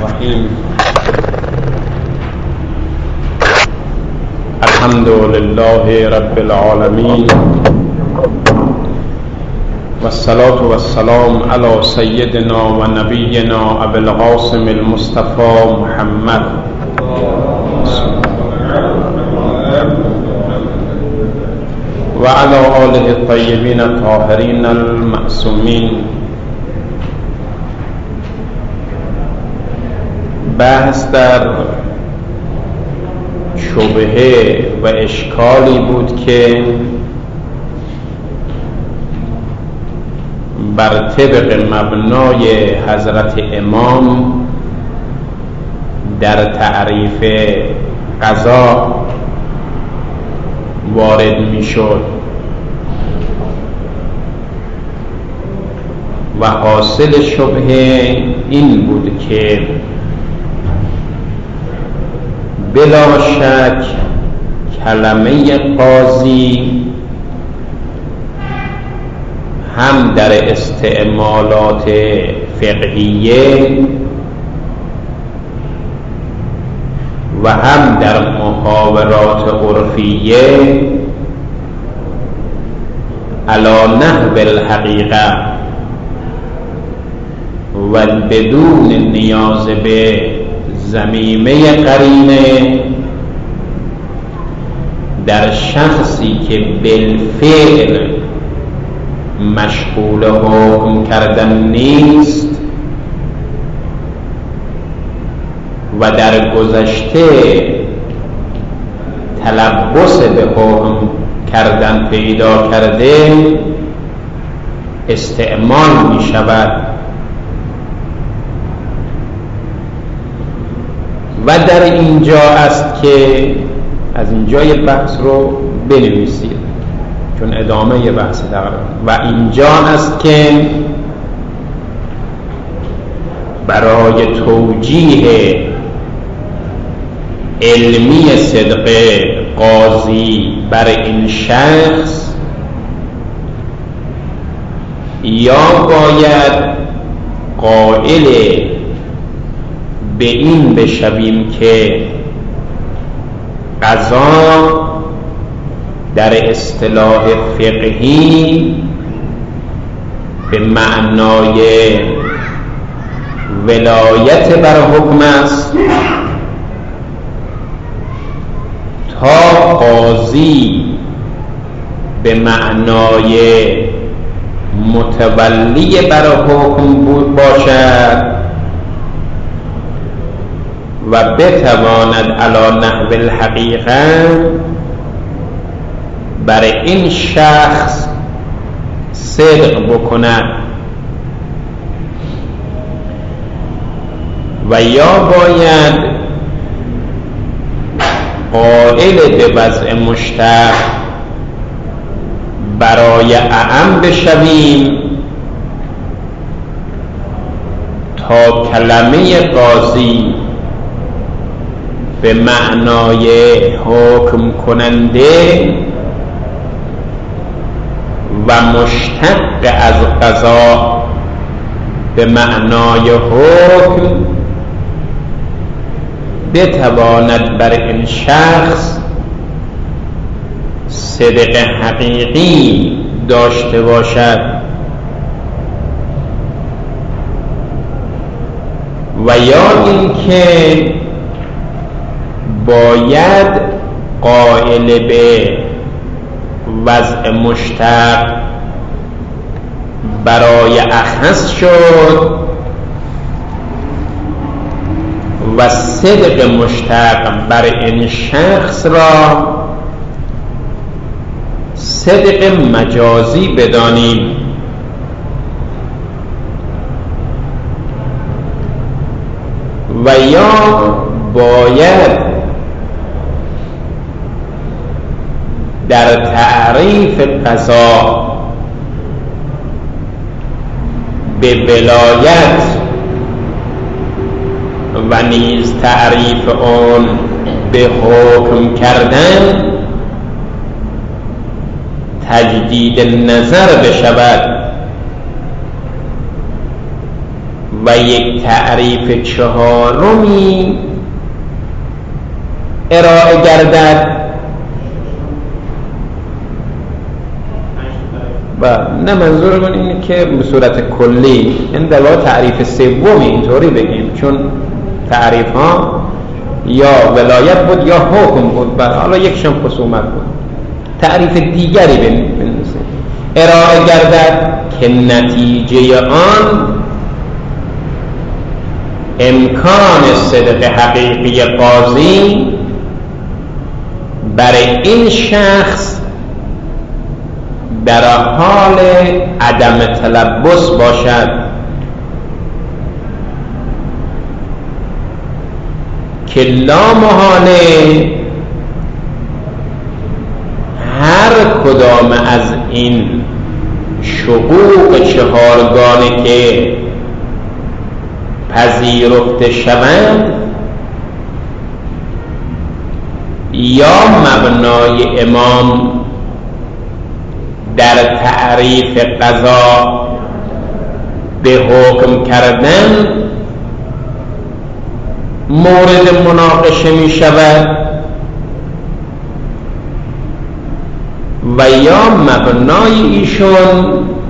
الرحیم. الحمد لله رب العالمین والصلاة والسلام علی سیدنا و نبینا ابی القاسم المصطفى محمد و علی آله الطیبین الطاهرین المعصومین. بحث در شبهه و اشکالی بود که بر طبق مبنای حضرت امام در تعریف قضا وارد می شد و حاصل شبهه این بود که بلا شک کلمه قاضی هم در استعمالات فقهیه و هم در محاورات عرفیه علی نحو الحقیقه و بدون نیاز به ضمیمه قرینه در شخصی که بالفعل مشغول حکم کردن نیست و در گذشته تلبس به حکم کردن پیدا کرده استعمال می شود و در اینجا است که از اینجای بحث رو بنویسید چون ادامه بحث داره و اینجا است که برای توجیه علمی صدق قاضی بر این شخص یا باید قائل به این بشویم که قضا در اصطلاح فقهی به معنای ولایت بر حکم است تا قاضی به معنای متولی بر حکم بود باشد و بتواند علی نحو الحقیقه بر این شخص صدق بکند و یا باید قائل به وضع مشتق برای اعم بشویم تا کلمه قاضی به معنای حکم کننده و مشتق از قضا به معنای حکم بتواند بر این شخص صدق حقیقی داشته باشد و یا اینکه باید قائل به وضع مشتق برای اخص شد و صدق مشتق بر این شخص را صدق مجازی بدانیم و یا باید در تعریف قضا به ولایت و نیز تعریف آن به حکم کردن تجدید نظر بشود و یک تعریف چهارمی ارائه گردد. نه منظور من اینه که به صورت کلی این در واقع تعریف سومی اینطوری بگیم، چون تعریف ها یا ولایت بود یا حکم بود، حالا یکشم خصومت بود. تعریف دیگری بنویسیم ارائه گردد که نتیجه آن امکان صدق حقیقی قاضی برای این شخص در حال عدم تلبس باشد که لا محاله هر کدام از این شقوق چهارگانه که پذیرفته شوند یا مبنای امام در تعریف قضا به حکم کردن مورد مناقشه می شود و یا مبنای ایشون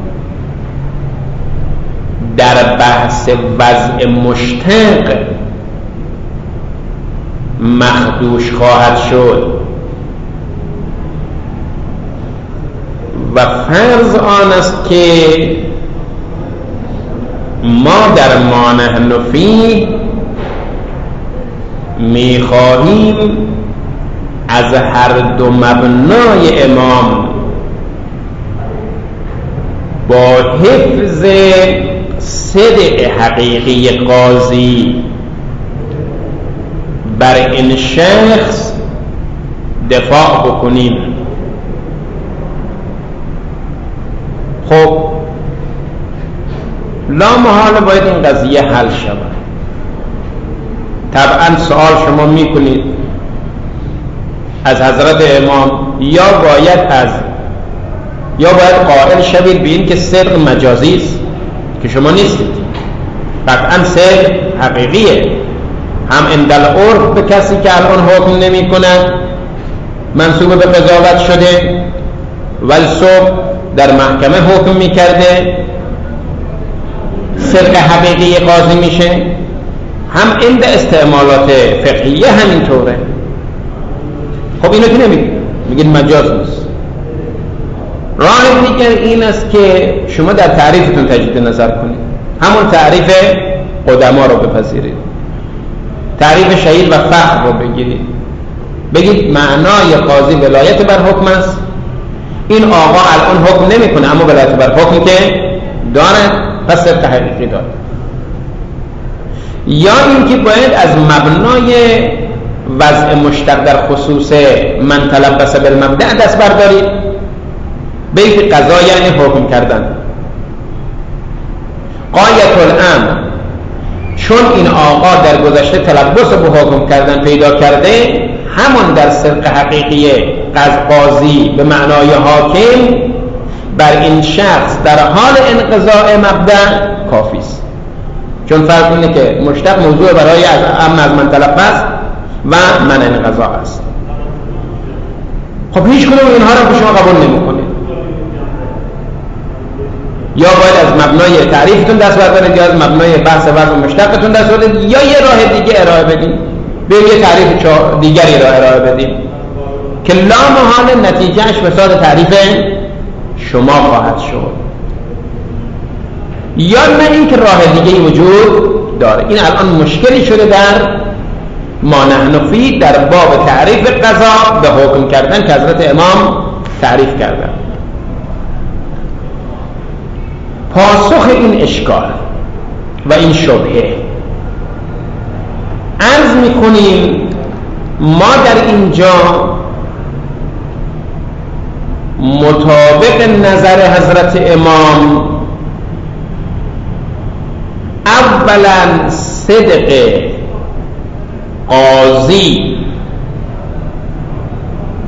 در بحث وضع مشتق مخدوش خواهد شد و فرض آن است که ما در ما نحن فیه می‌خواهیم از هر دو مبنای امام با حفظ صدق حقیقی قاضی بر این شخص دفاع بکنیم. خب لا محاله باید این قضیه حل شود. طبعا سوال شما میکنید از حضرت امام یا باید قائل شوید به این که صدق مجازی است که شما نیستید. قطعا صدق حقیقیه، هم اندل عرف به کسی که الان حکم نمی کند منصوب به قضاوت شده ولی صبح در محکمه حکم می کرده صدق حقیقی قاضی میشه، هم عند استعمالات فقهیه همینطوره. خب اینو که میگید مجاز نیست. راه دیگر این است که شما در تعریفتون تجدید نظر کنید، همون تعریف قدما رو بپذیرید، تعریف شهید و فخر رو بگید معنای قاضی ولایت بر حکم است. این آقا الان حکم نمیکنه اما ولایت بر حکم که دارد پس صدق حقیقی دارد. یا اینکه باید از مبنای وضع مشتق در خصوص من تلبس بالمبدأ دست بردارید، بیت قضا یعنی حکم کردن. غایت الامر چون این آقا در گذشته تلبس به حکم کردن پیدا کرده، همون در صدق حقیقی قاضی به معنای حاکم بر این شخص در حال انقضاء مبدأ کافی است. چون فرق اینه که مشتق موضوع برای از من تلبس و من انقضاء است. خب هیچ کدوم اینها رو به شما قبول نمی‌کنه. یا باید از مبنای تعریفتون دست بردارید یا از مبنای بحث وضع مشتقتون دست بردارید، یا یه راه دیگه ارائه بدید، به یه تعریف دیگری را ارائه بدید که لا محاله نتیجهش فساد تعریف شما خواهد شد. یا نه اینکه راه دیگه وجود داره. این الان مشکلی شده در ما نحن فیه در باب تعریف قضا به حکم کردن که حضرت امام تعریف کردن. پاسخ این اشکال و این شبهه عرض میکنیم ما در اینجا مطابق نظر حضرت امام اولا صدق قاضی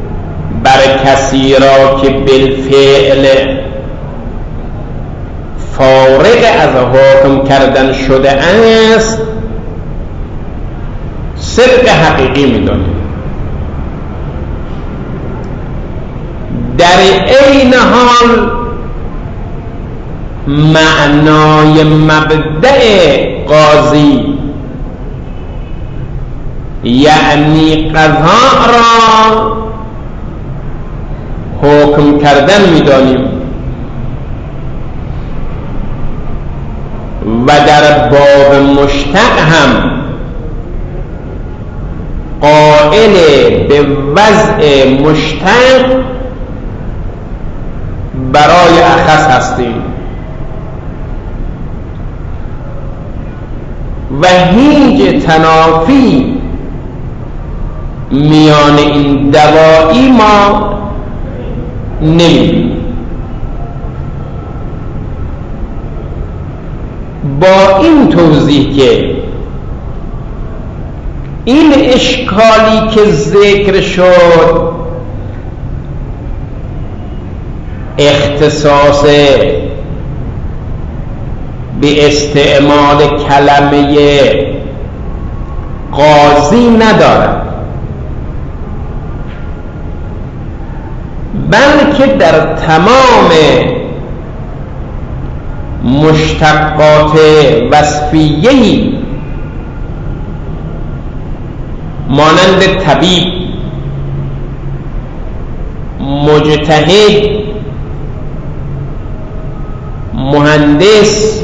بر کسی را که بالفعل فارغ از حکم کردن شده است صدق حقیقی می‌دانیم. در عین حال معنای مبدأ قاضی یعنی قضا را حکم کردن می‌دانیم و در باب مشتق هم قائل به وضع مشتق برای اخص هستیم و هیچ تنافی میان این دوایی ما نمی‌بینیم. با این توضیح که این اشکالی که ذکر شد اختصاص به استعمال کلمه قاضی ندارد، بلکه در تمام مشتقات وصفیه‌ای مانند طبیب، مجتهد، مهندس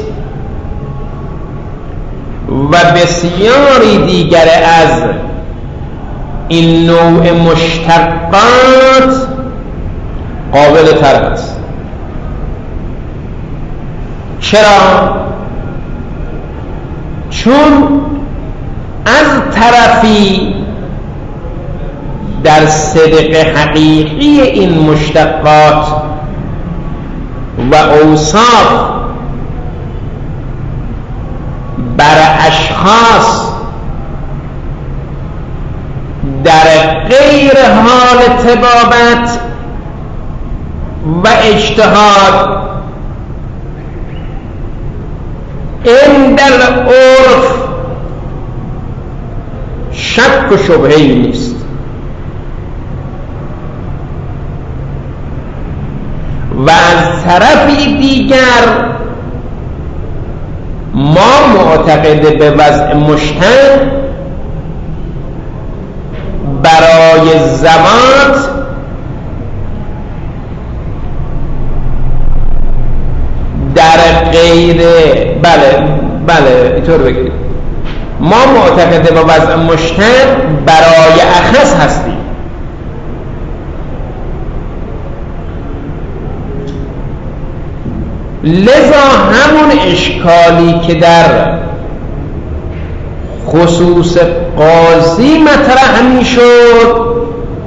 و بسیاری دیگر از این نوع مشتقات قابل تر است. چرا؟ چون از طرفی در صدق حقیقی این مشتقات و اوصاف بر اشخاص در غیر حال طبابت و اجتهاد عند العرف شک و شبهه‌ای نیست و از طرفی دیگر ما معتقد به وضع مشتق برای ذوات در غیر بله اینطور بگید، ما معتقد به وضع مشتق برای اخص هستیم. لذا همون اشکالی که در خصوص قاضی مطرح می شد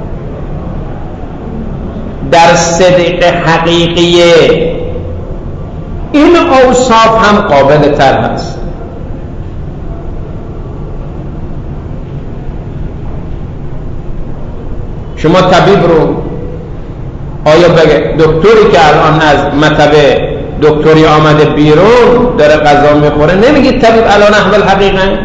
در صدق حقیقی این اوصاف هم قابل تر هست. شما طبیب رو آیا بگه دکتری که الان از مطبع دکتری آمده بیرون داره غذا میخوره نمیگید طبیب الان احوال حقیقه؟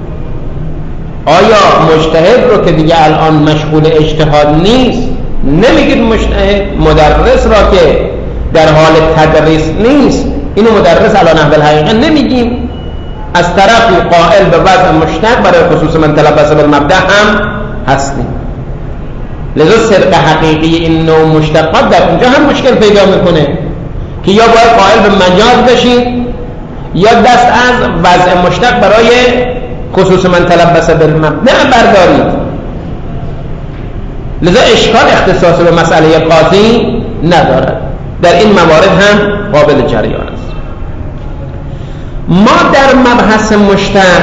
آیا مجتهد رو که دیگه الان مشغول اجتهاد نیست نمیگید مجتهد؟ مدرس را که در حال تدریس نیست اینو مدرس الان احوال حقیقه نمیگیم؟ از طرفی قائل به وضع مشتق برای خصوص من تلبس بالمبدأ هم هستیم. لذا صدق حقیقی این نوع مشتقات در اونجا هم مشکل پیدا میکنه که یا باید قائل به مجاز بشید یا دست از وضع مشتق برای خصوص من تلبس بالمبدأ بردارید. لذا اشکال اختصاص به مسئله قاضی ندارد، در این موارد هم قابل جریان است. ما در مبحث مشتق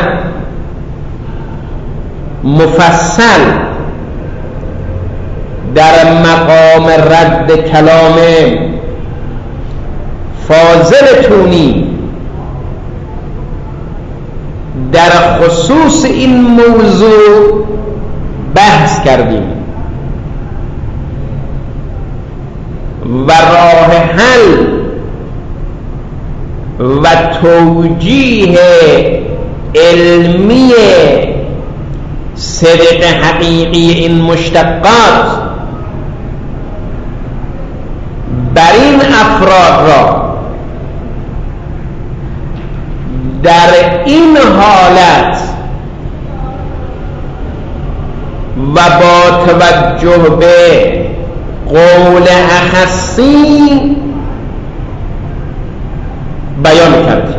مفصل در مقام رد کلام فاضل تونی در خصوص این موضوع بحث کردیم و راه حل و توجیه علمی صدق حقیقی این مشتقات بر این افراد را در این حالت و با توجه به قول اخصی بیان کردیم.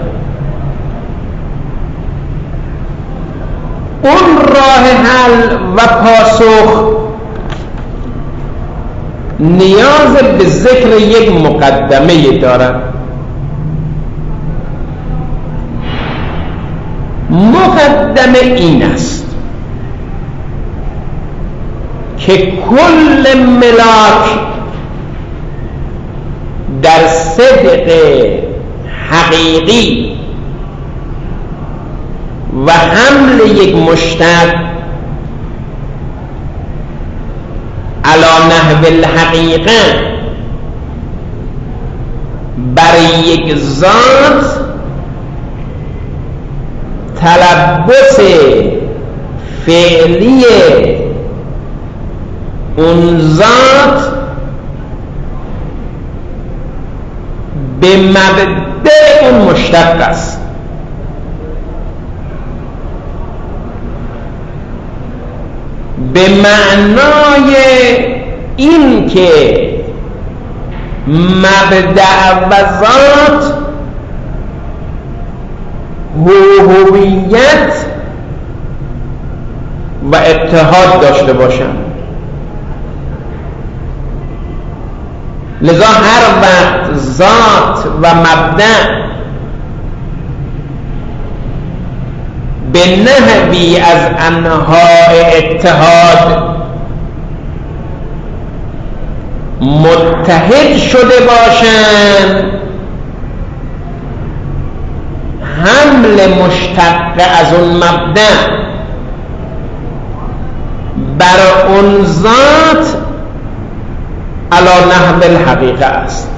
اون راه حل و پاسخ نیاز به ذکر یک مقدمه دارد. مقدمه این است که کل ملاک در صدق حقیقی و حمل یک مشتق علی نحو الحقیقه بر یک ذات تلبس فعلی اون ذات به مبدأ اون مشتق است. به معنای این که مبدأ و ذات هویت و اتحاد داشته باشند. لذا هر وقت ذات و مبدأ به نحوی از انواع اتحاد متحد شده باشند، حمل مشتق از اون مبدأ بر اون ذات علی نحو الحقیقه است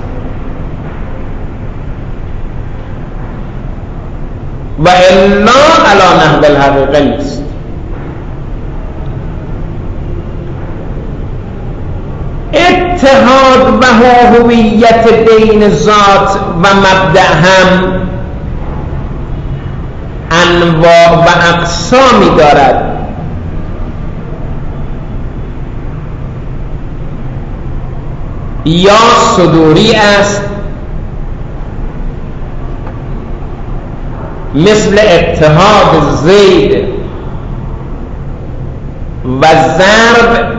و الا علی نحو الحقیقه نیست. اتحاد و هویت بین ذات و مبدأ هم انواع و اقسامی دارد. یا صدوری است مثل اتحاد زید و ضرب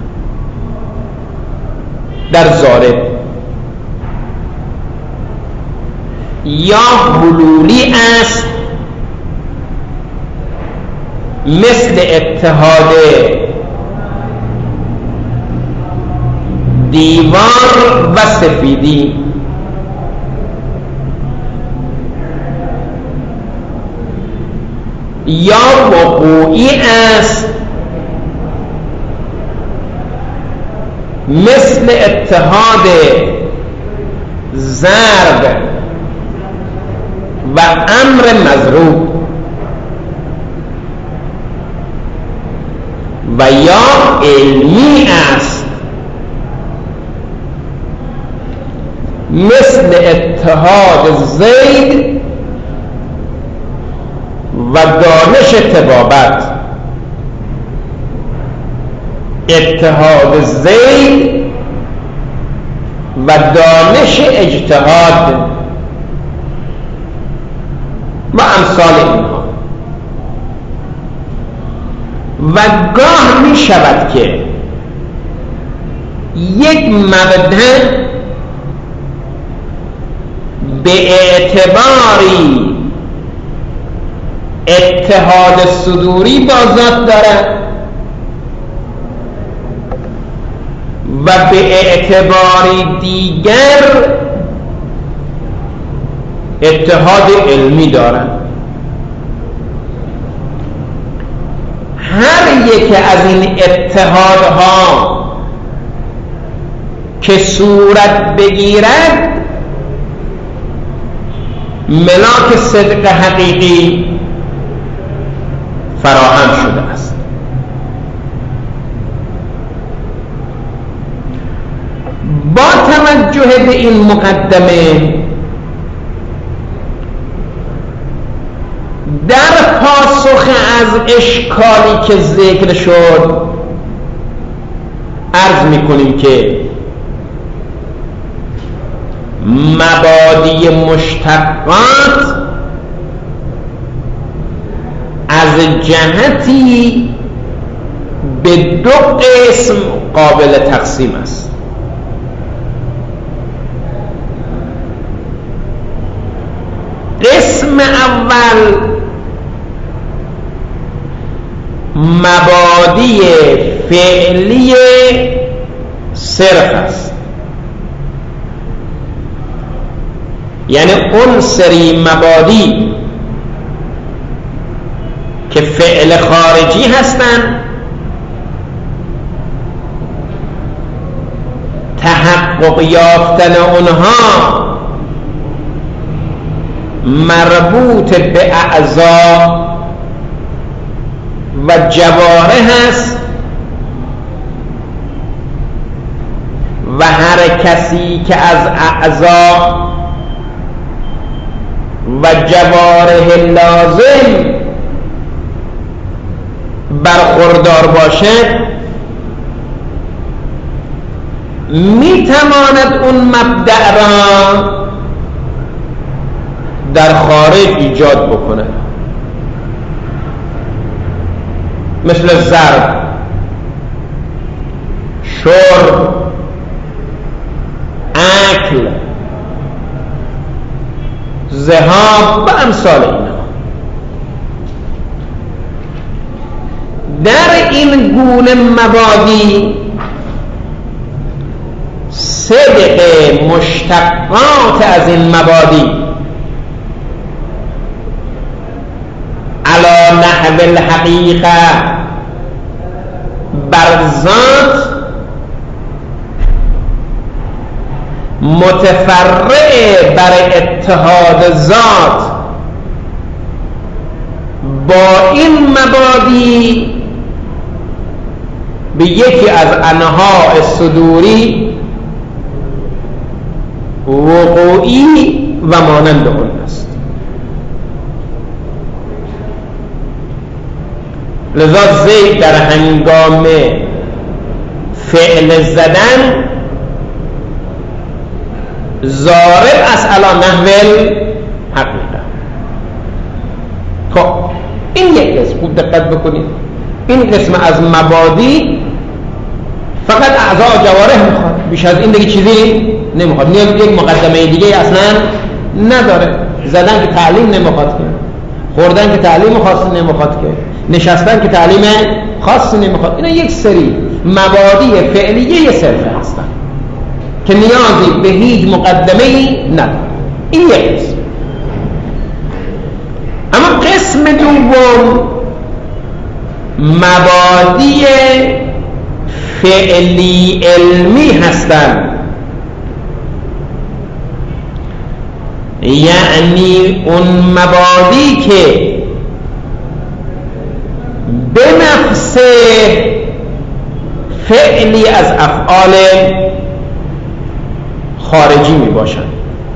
در ضارب، یا حلولی است مثل اتحاد دیوار و سفیدی، یا وقوعی است مثل اتحاد ضرب و امر مضروب، و یا علمی است مثل اتحاد زید و دانش طبابت. اتحاد زید و دانش اجتهاد و امثال اینها. و گاه می شود که یک مبدأ به اعتباری اتحاد صدوری با ذات دارد و به اعتباری دیگر اتحاد علمی دارد. هر یک از این اتحادها که صورت بگیرد ملاک صدق حقیقی فراهم شده است. با توجه به این مقدمه در پاسخ از اشکالی که ذکر شد عرض می‌کنیم که مبادی مشتقات از جهتی به دو قسم قابل تقسیم است. قسم اول مبادی فعلی صرف است، یعنی اون سری مبادی که فعل خارجی هستند تحقق یافتن اونها مربوط به اعضا و جوارح است و هر کسی که از اعضا و جوارح لازم برخوردار باشد میتواند اون مبدأ را در خارج ایجاد بکنه، مثل ضرب، شرب، اکل، ذهاب و امثال اینا. در این گونه مبادی صدق مشتقات از این مبادی علی نحو الحقیقه بر ذات متفرع بر اتحاد ذات با این مبادی به یکی از انواع صدوری وقوعی و مانند اون است. لذا زید در هنگام فعل زدن ضارب است علی نحو الحقیقه. خب این یک قسم، خوب دقت بکنید، این قسم از مبادی فقط اعضا و جوارح میخواد، بیش از این دیگه چیزی نمیخواد. یک مقدمه دیگه اصلا نداره. زدن که تعلیم نمیخواد که، خوردن که تعلیم خاصی نمیخواد که، نشستن که تعلیم خاصی نمیخواد. اینا یک سری مبادی فعلیه صرفه هستن که نیازی به هیچ مقدمه‌ای نداره. این یک قسم. اما قسم دوم مبادی فعلی علمی هستند، یعنی اون مبادی که به نفس فعلی از افعال خارجی می باشند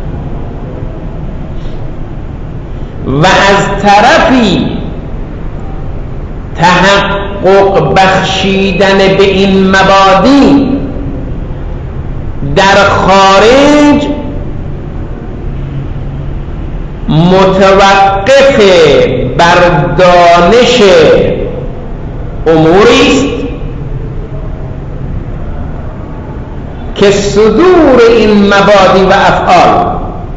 و از طرفی تحقق بخشیدن به این مبادی در خارج متوقف بر دانش اموری است که صدور این مبادی و افعال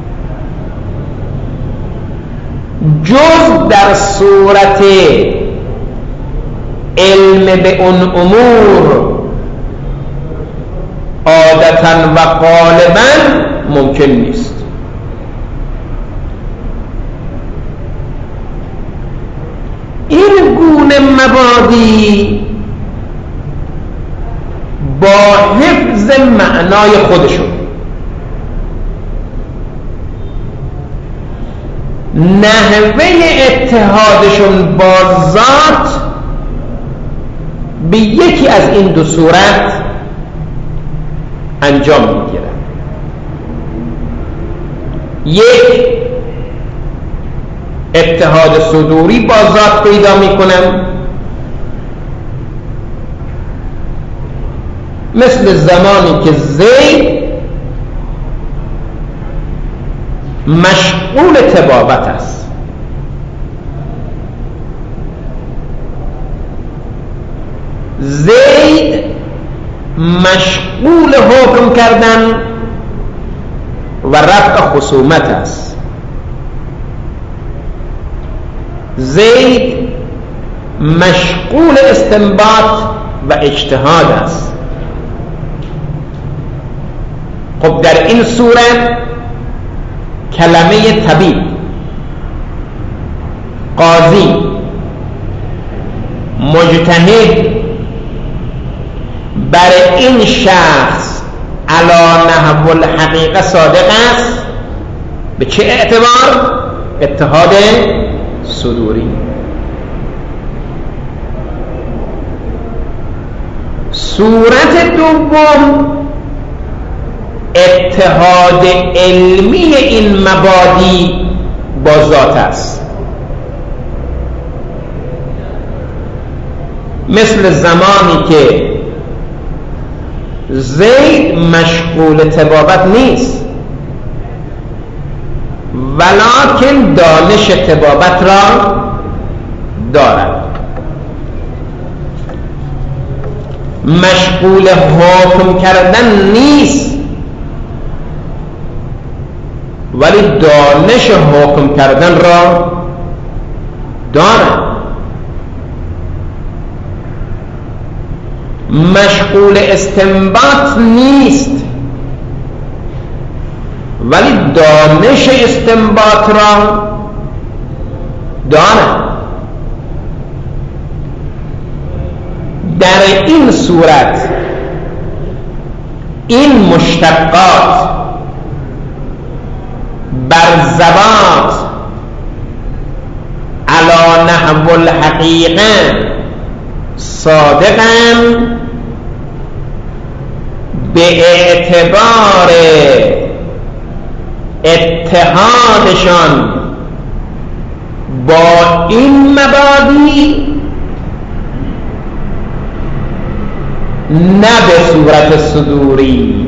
جز در صورت علم به اون امور عادتاً و غالباً ممکن نیست. این گونه مبادی با حفظ معنای خودشون نحوه اتحادشون با ذات به یکی از این دو صورت انجام میگیرن. یک، اتحاد صدوری با ذات پیدا میکنن، مثل زمانی که زید مشغول طبابت است، زید مشغول حکم کردن و رفع خصومت است، زید مشغول استنباط و اجتهاد است. خب در این صورت کلمه طبیب، قاضی، مجتهد برای این شخص علی نحو الحقیقه صادق است. به چه اعتبار؟ اتحاد صدوری. صورت دوم اتحاد علمی این مبادی با ذات است، مثل زمانی که زید مشغول طبابت نیست ولکن دانش طبابت را دارد، مشغول حکم کردن نیست ولی دانش حکم کردن را دارد، مشغول استنباط نیست ولی دانش استنباط را دارد. در این صورت این مشتقات بر ضوابط علی نحو الحقیقه صادقاً به اعتبار اتحادشان با این مبادی، نه به صورت صدوری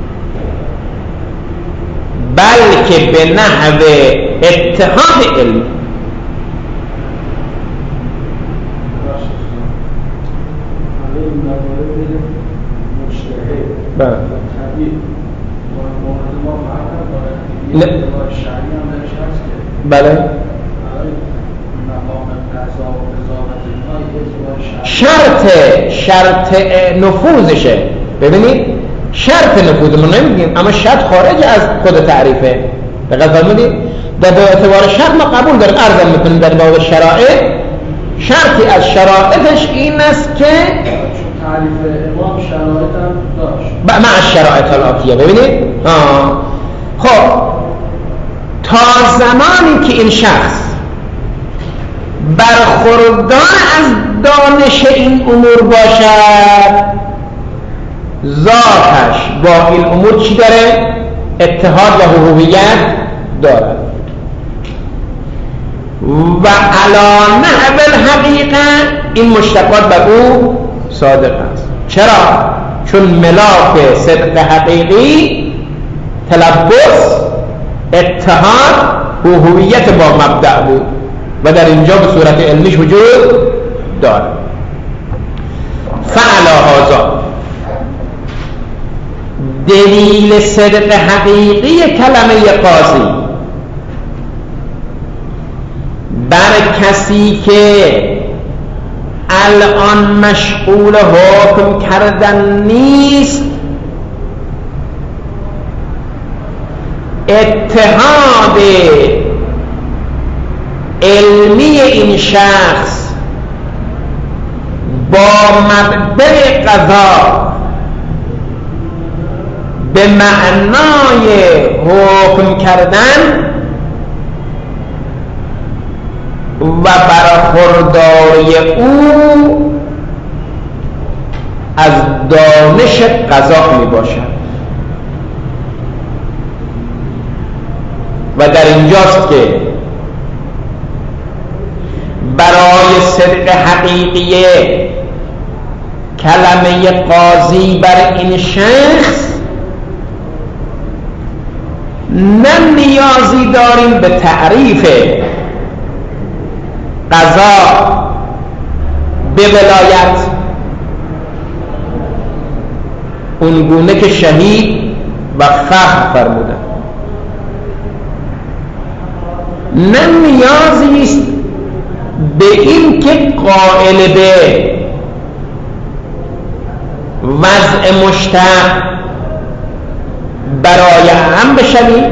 بلکه به نحو اتحاد علمی. بله شرط نفوذشه. ببینید شرط نفوذ ما نمیگیم، اما شرط خارج از خود تعریفه. دقیق فرمودید؟ در اعتبار شرط ما قبول داریم، عرض میکنیم در باب شرائط شرطی از شرائطش این است که تعریف امام شرایط هم داشت مع الشرائط الآتیه. ببینید خب تا زمانی که این شخص برخوردار از دانش این امور باشد، ذاتش با این امور چی داره؟ اتحاد و حقوقیت دارد و علی نحو الحقیقه این مشتقات بر او صادق است. چرا؟ چون ملاک صدق حقیقی تلبس، اتحاد و هویت با مبدأ بود و در اینجا به صورت علمیش وجود دارد. فعلا هذا دلیل صدق حقیقی کلمه قاضی بر کسی که الان مشغول حکم کردن نیست، اتحاد علمی این شخص با مبدأ قضا به معنای حکم کردن و برخورداری او از دانش قضا می باشد. و در اینجاست که برای صدق حقیقی کلمه قاضی بر این شخص نه نیازی داریم به تعریف قضا به ولایت اونگونه که شهید و فخر فرمودن، نه نیازی است به این که قائل به وضع مشتق برای هم بشویم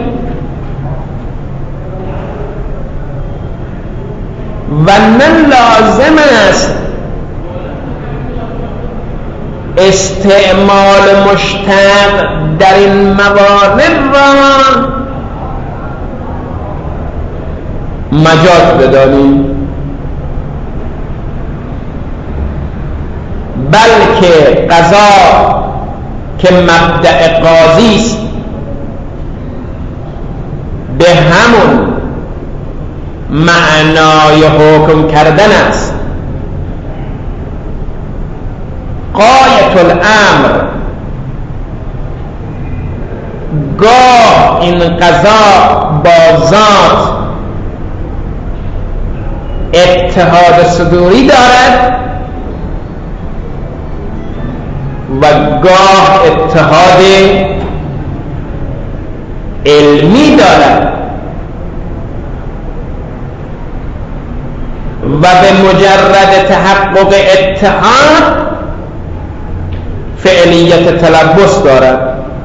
و نه لازم است استعمال مشتق در این موارد را مجاز بدانیم، بلکه قضا که مبدأ قاضی است به همون معنای حکم کردن است. غایت الامر گاه این قضا با ذات اتحاد صدوری دارد و گاه اتحاد علمی دارد و به مجرد تحقق اتحاد فعلیت تلبس دارد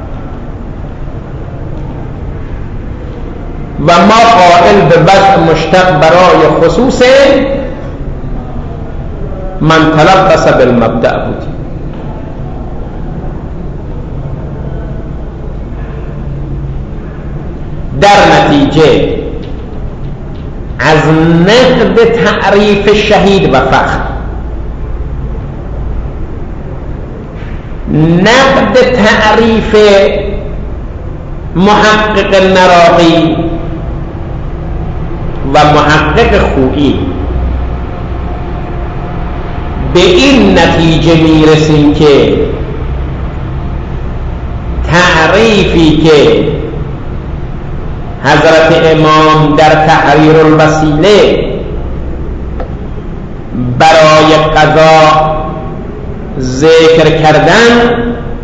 و ما قائل به وضع مشتق برای خصوص من تلبس بالمبدأ بودیم. در نتیجه از نقد تعریف شهید و فخر، نقد تعریف محقق نراقی و محقق خویی به این نتیجه میرسیم که تعریفی که حضرت امام در تحریر الوسیله برای قضا ذکر کردن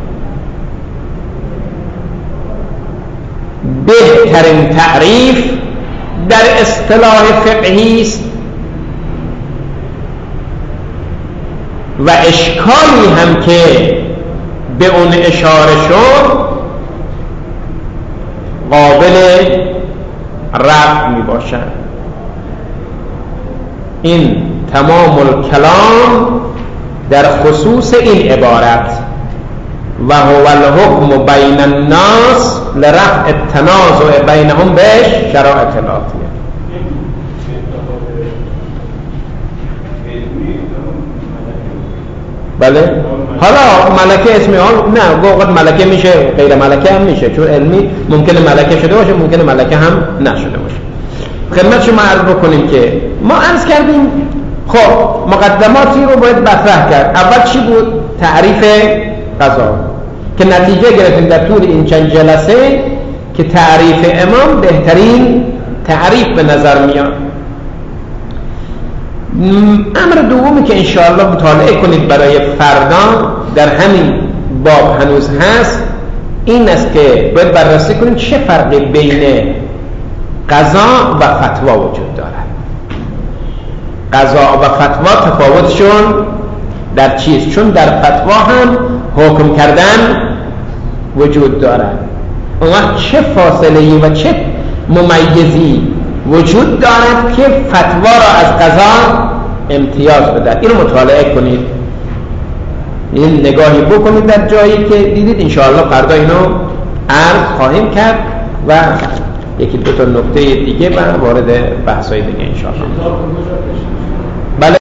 بهترین تعریف در اصطلاح فقهی است و اشکالی هم که به اون اشاره شد قابل رفع می باشد. این تمام الکلام در خصوص این عبارت و هو الحکم بین الناس لرفع التنازع بینهم به شرائط الاتیه. بله حالا ملکه اسمی نه گوقت ملکه میشه، غیر ملکه هم میشه، چون علمی ممکنه ملکه شده باشه، ممکنه ملکه هم نشده باشه. خدمت شما عرض بکنیم که ما عرض کردیم خب مقدماتی رو باید مطرح کرد. اول چی بود؟ تعریف قضا که نتیجه گرفتیم در طول این چند جلسه که تعریف امام بهترین تعریف به نظر میاد. امر دومی که انشاءالله مطالعه کنید برای فردا در همین باب هنوز هست این است که باید بررسی کنید چه فرقی بین قضا و فتوا وجود دارد. قضا و فتوا تفاوتشون در چیست؟ چون در فتوا هم حکم کردن وجود دارد. اون وقت چه فاصله‌ای و چه ممیزی وجود دارد که فتوا را از قضا امتیاز بدهد. اینو مطالعه کنید، این نگاهی بکنید در جایی که دیدید. انشاءالله فردا اینو عرض خواهیم کرد و یکی دو تا نکته دیگه و وارد بحث‌های دیگه ان شاء الله.